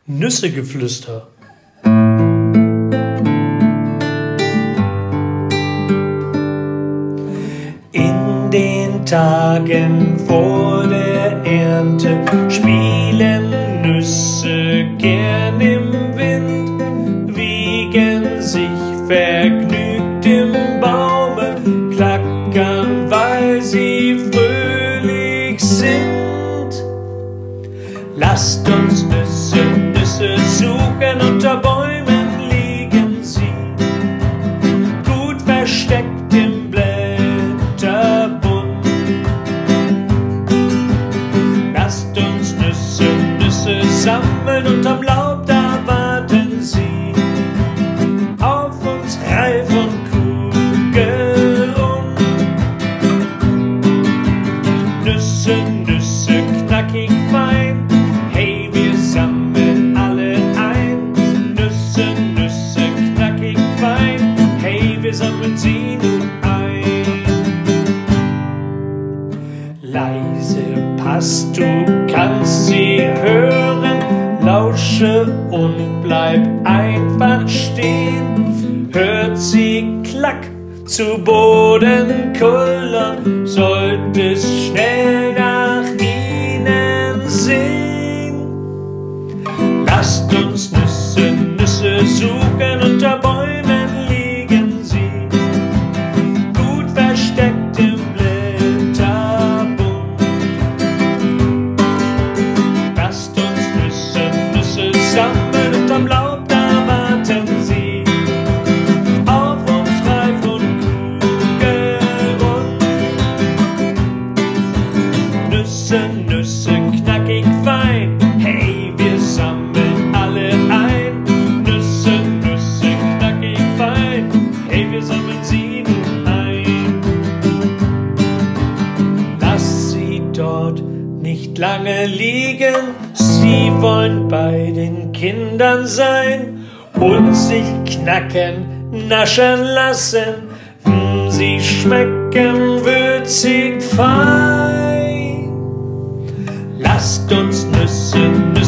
Nüssegeflüster. In den Tagen vor der Ernte spielen Nüsse gern im Wind, wiegen sich vergnügt im Baume, klackern, weil sie fröhlich sind. Lasst uns Nüsse suchen, unter Bäumen liegen sie, gut versteckt im Blätterbund. Lasst uns Nüsse sammeln, unterm Laub, da warten sie auf uns reif und kugelrund. Nüsse, knackig fein, hey, wir sammeln alle ein. Nüsse, knackig fein, hey, wir sammeln sie nun ein. Leise, pass, du kannst sie hören, lausche und bleib einfach stehen. Hört sie klack zu Boden kullern, sollt es schnell nach ihnen sehen. Lasst uns Nüsse suchen, unter Bäumen liegen sie, gut versteckt im Blätterbund. Lasst uns Nüsse sammeln, unterm Laub, da warten sie auf uns reif und kugelrund. Nüsse, knackig fein, hey, wir sammeln alle ein. Nüsse, knackig fein, hey, wir sammeln sie nun ein. Lass sie dort nicht lange liegen, sie wollen bei den Kindern sein und sich knacken, naschen lassen. Sie schmecken würzig fein. Lasst uns Nüsse